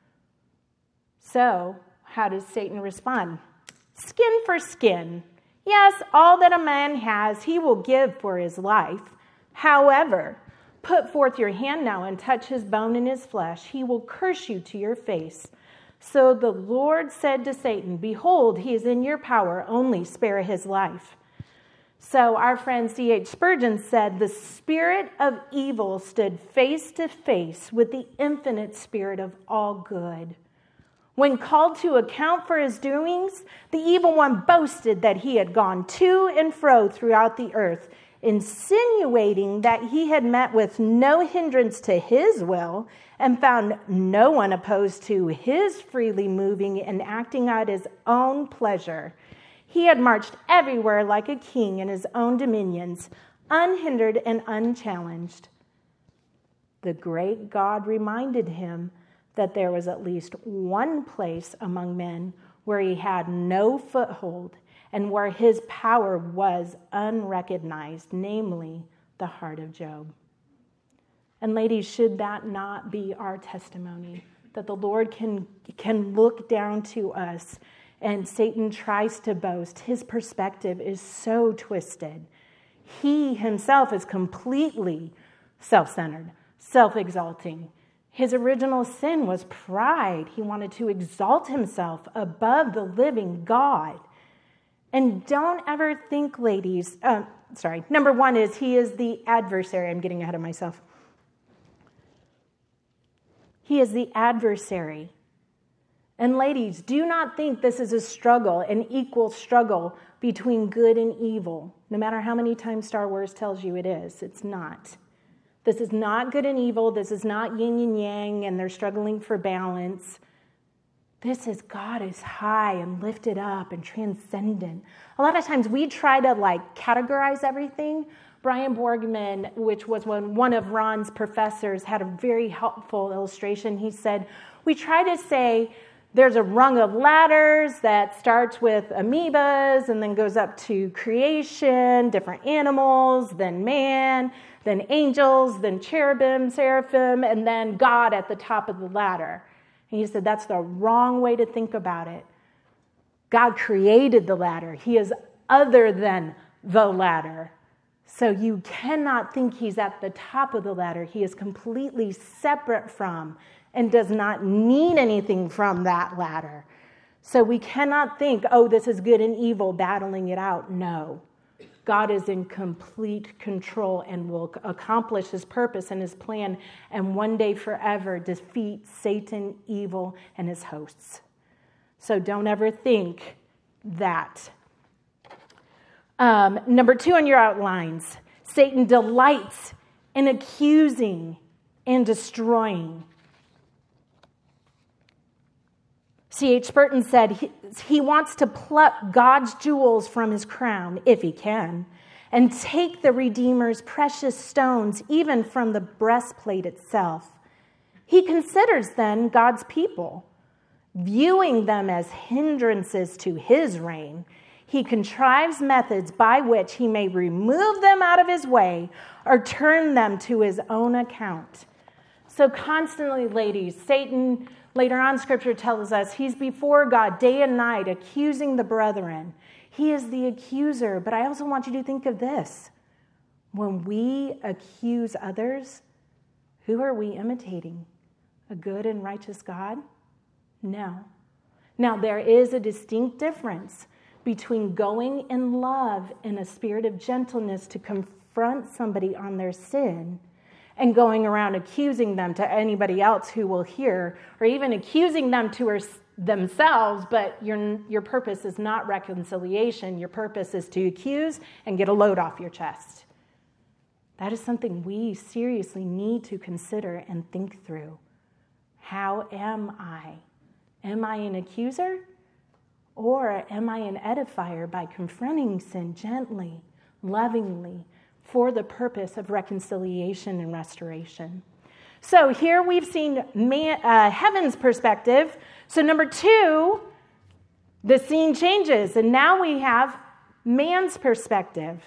So, how does Satan respond? Skin for skin. Yes, all that a man has, he will give for his life. However, put forth your hand now and touch his bone and his flesh. He will curse you to your face. So the Lord said to Satan, Behold, he is in your power, only spare his life. So our friend C H Spurgeon said, The spirit of evil stood face to face with the infinite spirit of all good. When called to account for his doings, the evil one boasted that he had gone to and fro throughout the earth, insinuating that he had met with no hindrance to his will and found no one opposed to his freely moving and acting out his own pleasure. He had marched everywhere like a king in his own dominions, unhindered and unchallenged. The great God reminded him that there was at least one place among men where he had no foothold and where his power was unrecognized, namely the heart of Job. And ladies, should that not be our testimony? That the Lord can, can look down to us and Satan tries to boast. His perspective is so twisted. He himself is completely self-centered, self-exalting. His original sin was pride. He wanted to exalt himself above the living God. And don't ever think, ladies, uh, sorry, number one is he is the adversary. I'm getting ahead of myself. He is the adversary. And ladies, do not think this is a struggle, an equal struggle between good and evil. No matter how many times Star Wars tells you it is, it's not. This is not good and evil. This is not yin and yang, and they're struggling for balance. This is God is high and lifted up and transcendent. A lot of times we try to like categorize everything. Brian Borgman, which was when one of Ron's professors, had a very helpful illustration. He said, we try to say there's a rung of ladders that starts with amoebas and then goes up to creation, different animals, then man, then angels, then cherubim, seraphim, and then God at the top of the ladder. And he said that's the wrong way to think about it. God created the ladder. He is other than the ladder. So you cannot think he's at the top of the ladder. He is completely separate from and does not need anything from that ladder. So we cannot think, oh, this is good and evil, battling it out. No. God is in complete control and will accomplish his purpose and his plan and one day forever defeat Satan, evil, and his hosts. So don't ever think that. Um, number two on your outlines, Satan delights in accusing and destroying. C H Spurgeon said he, he wants to pluck God's jewels from his crown, if he can, and take the Redeemer's precious stones, even from the breastplate itself. He considers then God's people, viewing them as hindrances to his reign. He contrives methods by which he may remove them out of his way or turn them to his own account. So constantly, ladies, Satan, later on, Scripture tells us, he's before God day and night, accusing the brethren. He is the accuser, but I also want you to think of this. When we accuse others, who are we imitating? A good and righteous God? No. Now, there is a distinct difference between going in love in a spirit of gentleness to confront somebody on their sin and going around accusing them to anybody else who will hear, or even accusing them to her, themselves, but your, your purpose is not reconciliation. Your purpose is to accuse and get a load off your chest. That is something we seriously need to consider and think through. How am I? Am I an accuser? Or am I an edifier by confronting sin gently, lovingly, for the purpose of reconciliation and restoration? So here we've seen man, uh, heaven's perspective. So number two, the scene changes, and now we have man's perspective.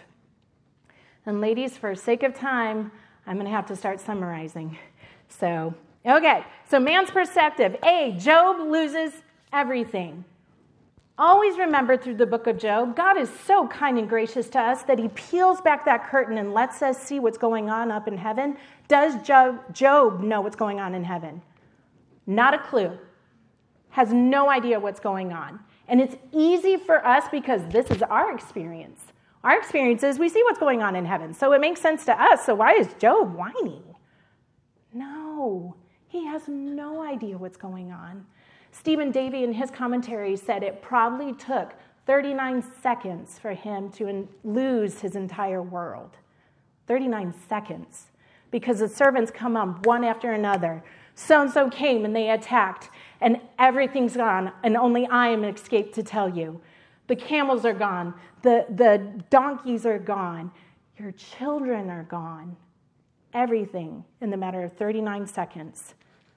And ladies, for sake of time, I'm going to have to start summarizing. So, okay, so man's perspective. A, Job loses everything. Always remember through the book of Job, God is so kind and gracious to us that he peels back that curtain and lets us see what's going on up in heaven. Does Job, Job know what's going on in heaven? Not a clue. Has no idea what's going on. And it's easy for us because this is our experience. Our experience is we see what's going on in heaven. So it makes sense to us. So why is Job whining? No, he has no idea what's going on. Stephen Davey in his commentary said it probably took thirty-nine seconds for him to in- lose his entire world. thirty-nine seconds. Because the servants come up one after another. So-and-so came and they attacked, and everything's gone, and only I am escaped to tell you. The camels are gone. The, the donkeys are gone. Your children are gone. Everything in the matter of thirty-nine seconds.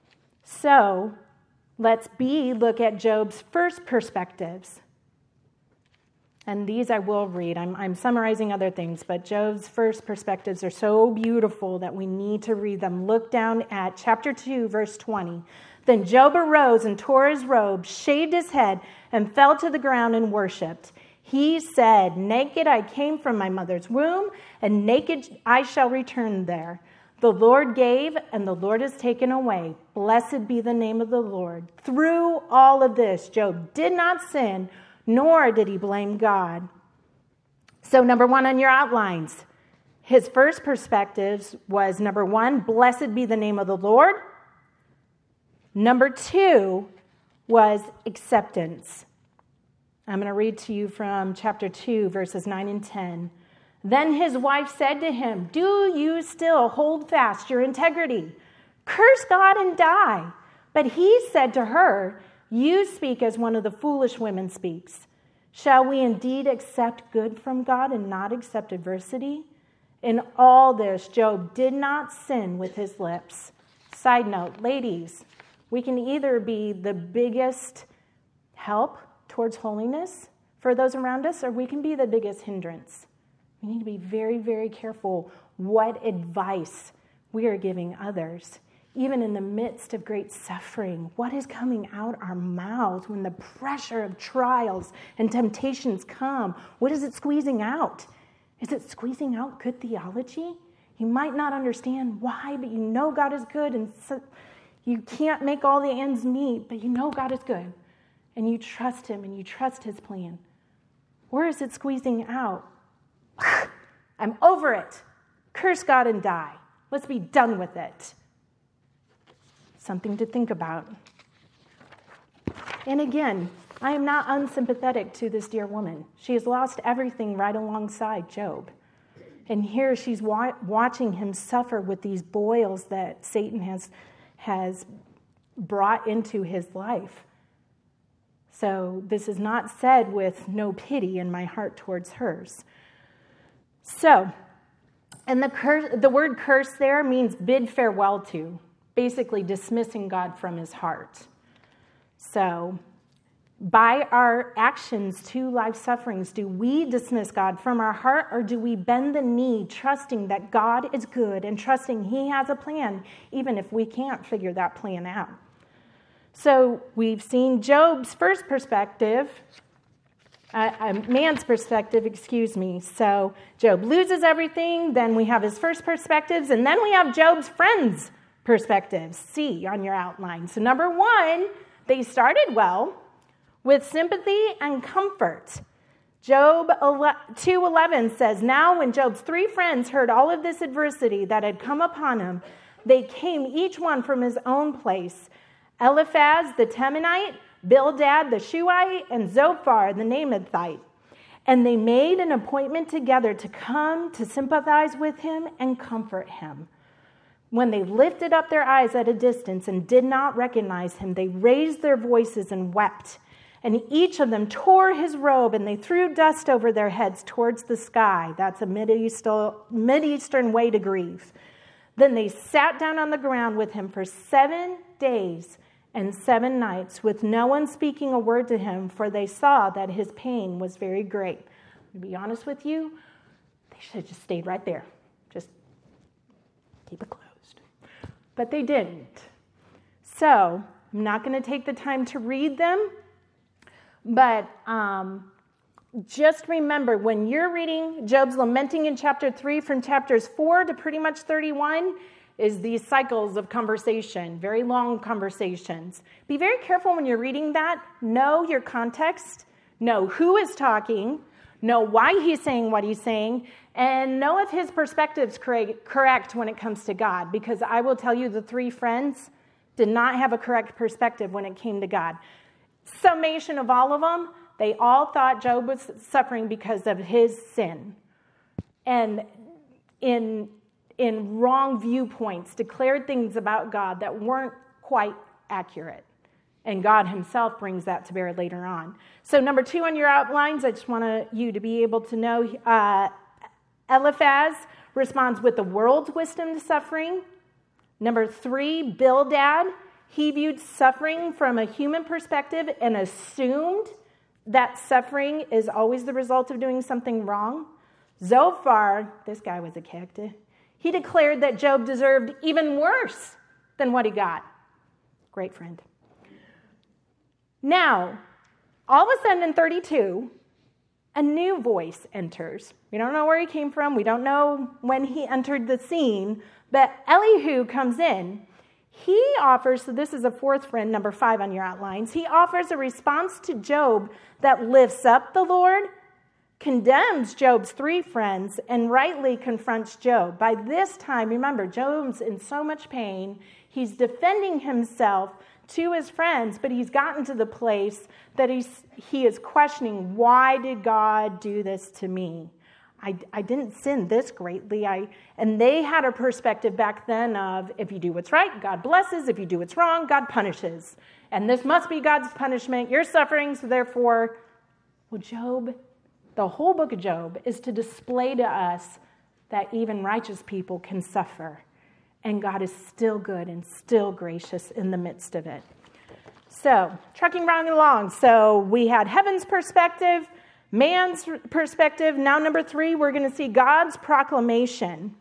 So, let's B, look at Job's first perspectives. And these I will read. I'm, I'm summarizing other things, but Job's first perspectives are so beautiful that we need to read them. Look down at chapter two, verse twenty. Then Job arose and tore his robe, shaved his head, and fell to the ground and worshipped. He said, "Naked I came from my mother's womb, and naked I shall return there. The Lord gave, and the Lord has taken away. Blessed be the name of the Lord." Through all of this, Job did not sin, nor did he blame God. So number one on your outlines, his first perspectives was, number one, blessed be the name of the Lord. Number two was acceptance. I'm going to read to you from chapter two, verses nine and ten. Then his wife said to him, "Do you still hold fast your integrity? Curse God and die." But he said to her, "You speak as one of the foolish women speaks. Shall we indeed accept good from God and not accept adversity?" In all this, Job did not sin with his lips. Side note, ladies, we can either be the biggest help towards holiness for those around us, or we can be the biggest hindrance. We need to be very, very careful what advice we are giving others. Even in the midst of great suffering, what is coming out our mouths when the pressure of trials and temptations come? What is it squeezing out? Is it squeezing out good theology? You might not understand why, but you know God is good, and so you can't make all the ends meet, but you know God is good, and you trust him, and you trust his plan. Or is it squeezing out? I'm over it. Curse God and die. Let's be done with it. Something to think about. And again, I am not unsympathetic to this dear woman. She has lost everything right alongside Job. And here she's wa- watching him suffer with these boils that Satan has, has brought into his life. So this is not said with no pity in my heart towards hers. So, and the curse, the word curse there means bid farewell to, basically dismissing God from his heart. So, by our actions to life sufferings, do we dismiss God from our heart, or do we bend the knee, trusting that God is good and trusting he has a plan, even if we can't figure that plan out? So we've seen Job's first perspective, uh, uh, man's perspective, excuse me. So Job loses everything, then we have his first perspectives, and then we have Job's friends' perspectives, C on your outline. So number one, they started well with sympathy and comfort. Job two eleven says, now when Job's three friends heard all of this adversity that had come upon him, they came each one from his own place. Eliphaz the Temanite, Bildad the Shuhite, and Zophar the Naamathite. And they made an appointment together to come to sympathize with him and comfort him. When they lifted up their eyes at a distance and did not recognize him, they raised their voices and wept. And each of them tore his robe, and they threw dust over their heads towards the sky. That's a Mideastern way to grieve. Then they sat down on the ground with him for seven days and seven nights, with no one speaking a word to him, for they saw that his pain was very great. To be honest with you, they should have just stayed right there. Just keep it closed. But they didn't. So I'm not going to take the time to read them, but um, just remember, when you're reading Job's lamenting in chapter three, from chapters four to pretty much thirty-one, is these cycles of conversation, very long conversations. Be very careful when you're reading that. Know your context, know who is talking, know why he's saying what he's saying, and know if his perspective's correct when it comes to God. Because I will tell you, the three friends did not have a correct perspective when it came to God. Summation of all of them, they all thought Job was suffering because of his sin. And in in wrong viewpoints, declared things about God that weren't quite accurate. And God himself brings that to bear later on. So number two on your outlines, I just want you to be able to know, uh, Eliphaz responds with the world's wisdom to suffering. Number three, Bildad, he viewed suffering from a human perspective and assumed that suffering is always the result of doing something wrong. Zophar, this guy was a character. He declared that Job deserved even worse than what he got. Great friend. Now, all of a sudden in thirty-two, a new voice enters. We don't know where he came from. We don't know when he entered the scene. But Elihu comes in. He offers, so this is a fourth friend, number five on your outlines. He offers a response to Job that lifts up the Lord, condemns Job's three friends, and rightly confronts Job. By this time, remember, Job's in so much pain. He's defending himself to his friends, but he's gotten to the place that he's, he is questioning, why did God do this to me? I, I didn't sin this greatly. I, and they had a perspective back then of, if you do what's right, God blesses. If you do what's wrong, God punishes. And this must be God's punishment. You're suffering, so therefore, well, Job... The whole book of Job is to display to us that even righteous people can suffer, and God is still good and still gracious in the midst of it. So, trucking right along. So we had heaven's perspective, man's perspective. Now, number three, we're going to see God's proclamation.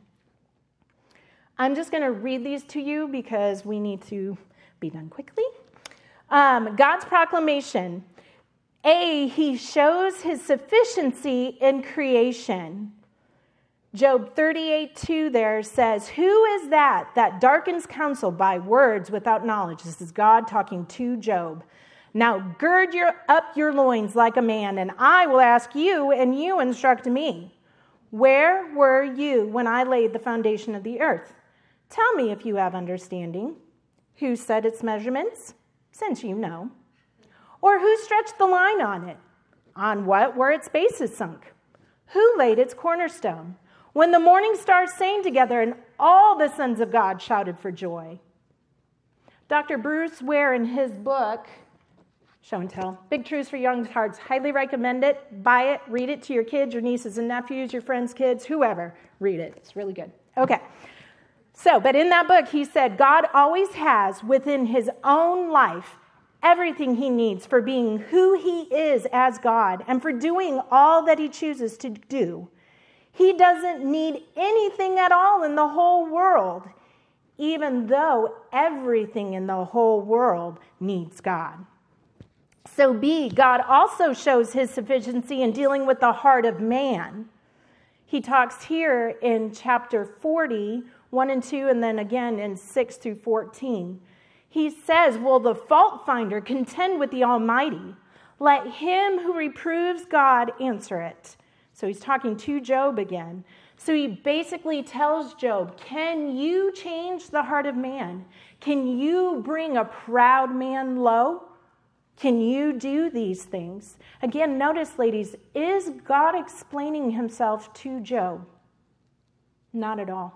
I'm just going to read these to you because we need to be done quickly. Um, God's proclamation. A, he shows his sufficiency in creation. Job thirty-eight two there says, who is that that darkens counsel by words without knowledge? This is God talking to Job. Now gird your, up your loins like a man, and I will ask you, and you instruct me. Where were you when I laid the foundation of the earth? Tell me if you have understanding. Who set its measurements? Since you know. Or who stretched the line on it? On what were its bases sunk? Who laid its cornerstone? When the morning stars sang together and all the sons of God shouted for joy. Doctor Bruce Ware, in his book, Show and tell. Big Truths for Young Hearts. Highly recommend it. Buy it. Read it to your kids, your nieces and nephews, your friends' kids, whoever. Read it. It's really good. Okay. So, but in that book, he said, God always has within his own life everything he needs for being who he is as God and for doing all that he chooses to do. He doesn't need anything at all in the whole world, even though everything in the whole world needs God. So B, God also shows his sufficiency in dealing with the heart of man. He talks here in chapter forty, one and two, and then again in six through fourteen. He says, will the fault finder contend with the Almighty? Let him who reproves God answer it. So he's talking to Job again. So he basically tells Job, can you change the heart of man? Can you bring a proud man low? Can you do these things? Again, notice, ladies, is God explaining himself to Job? Not at all.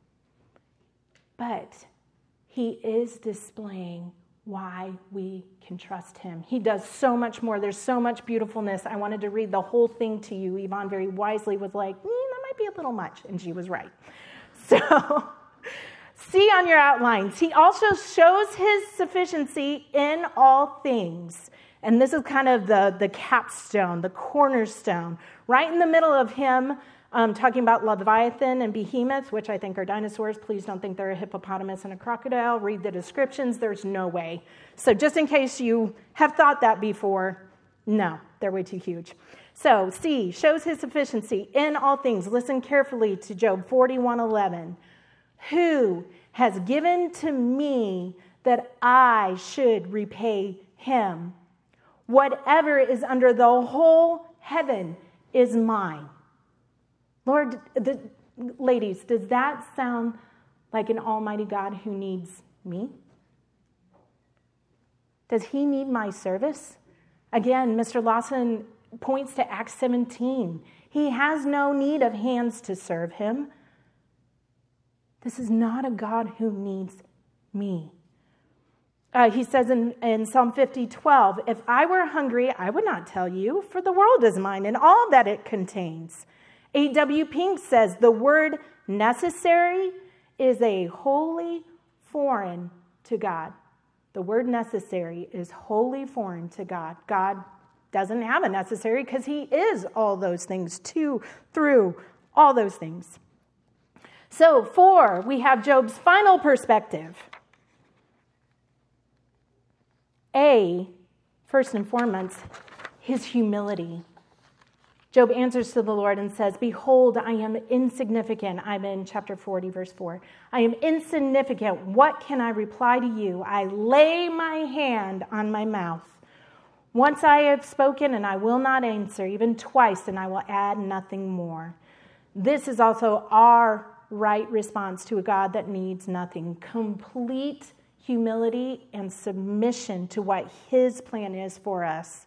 But he is displaying why we can trust him. He does so much more. There's so much beautifulness. I wanted to read the whole thing to you. Yvonne very wisely was like, mm, that might be a little much. And she was right. So see on your outlines, he also shows his sufficiency in all things. And this is kind of the, the capstone, the cornerstone. Right in the middle of him, Um, talking about Leviathan and Behemoth, which I think are dinosaurs. Please don't think they're a hippopotamus and a crocodile. Read the descriptions. There's no way. So just in case you have thought that before, no, they're way too huge. So C, shows his sufficiency in all things. Listen carefully to Job forty-one eleven. Who has given to me that I should repay him? Whatever is under the whole heaven is mine. Lord, the, ladies, does that sound like an almighty God who needs me? Does he need my service? Again, Mister Lawson points to Acts seventeen. He has no need of hands to serve him. This is not a God who needs me. Uh, he says in, in Psalm fifty twelve, if I were hungry, I would not tell you, for the world is mine and all that it contains. A W Pink says the word necessary is a wholly foreign to God. The word necessary is wholly foreign to God. God doesn't have a necessary because he is all those things to, through, all those things. So four, we have Job's final perspective. A, first and foremost, his humility. Job answers to the Lord and says, behold, I am insignificant. I'm in chapter forty, verse four. I am insignificant. What can I reply to you? I lay my hand on my mouth. Once I have spoken, and I will not answer, even twice, and I will add nothing more. This is also our right response to a God that needs nothing. Complete humility and submission to what his plan is for us.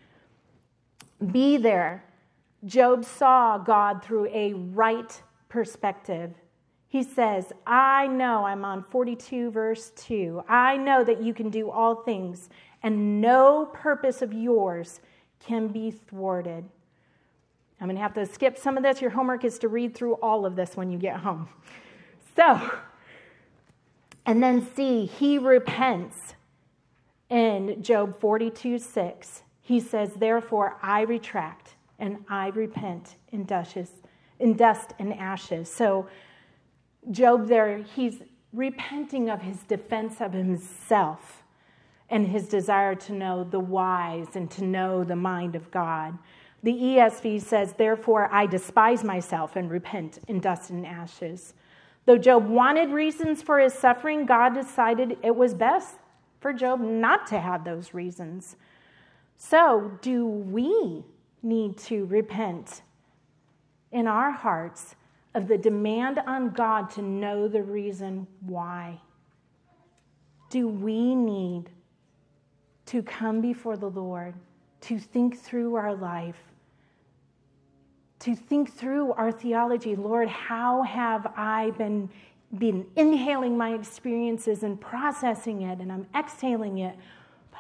Be there. Job saw God through a right perspective. He says, I know, I'm on forty-two verse two. I know that you can do all things, and no purpose of yours can be thwarted. I'm going to have to skip some of this. Your homework is to read through all of this when you get home. So, and then see, he repents in Job forty-two six. He says, therefore, I retract. And I repent in dust, in dust and ashes. So Job there, he's repenting of his defense of himself and his desire to know the wise and to know the mind of God. The E S V says, therefore I despise myself and repent in dust and ashes. Though Job wanted reasons for his suffering, God decided it was best for Job not to have those reasons. So do we need to repent in our hearts of the demand on God to know the reason why? Do we need to come before the Lord, to think through our life, to think through our theology? Lord, how have I been, been inhaling my experiences and processing it, and I'm exhaling it, but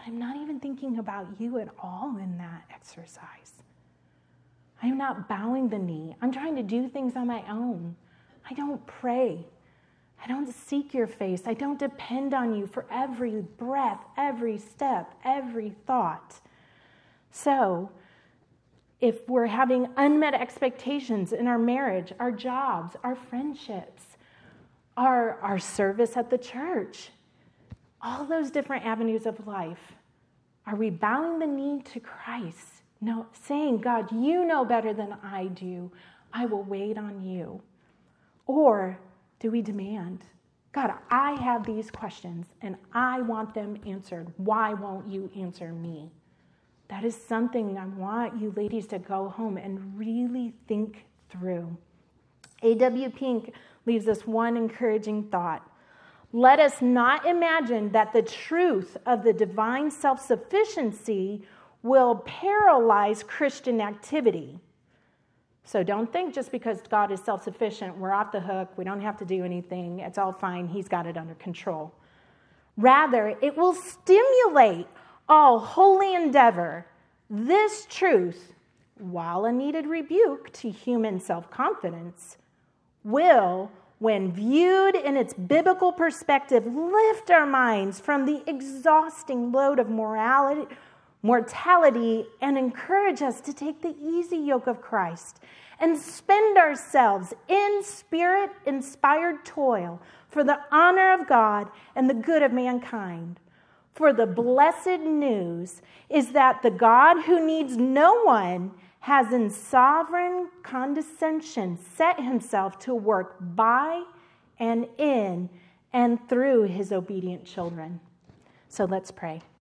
I'm not even thinking about you at all in that exercise. I'm not bowing the knee. I'm trying to do things on my own. I don't pray. I don't seek your face. I don't depend on you for every breath, every step, every thought. So, if we're having unmet expectations in our marriage, our jobs, our friendships, our, our service at the church, all those different avenues of life, are we bowing the knee to Christ? No, saying, God, you know better than I do. I will wait on you. Or do we demand, God, I have these questions and I want them answered. Why won't you answer me? That is something I want you ladies to go home and really think through. A W Pink leaves us one encouraging thought. Let us not imagine that the truth of the divine self-sufficiency will paralyze Christian activity. So don't think just because God is self-sufficient, we're off the hook, we don't have to do anything, it's all fine, he's got it under control. Rather, it will stimulate all holy endeavor. This truth, while a needed rebuke to human self-confidence, will, when viewed in its biblical perspective, lift our minds from the exhausting load of morality, mortality and encourage us to take the easy yoke of Christ and spend ourselves in spirit-inspired toil for the honor of God and the good of mankind. For the blessed news is that the God who needs no one has in sovereign condescension set himself to work by and in and through his obedient children. So let's pray.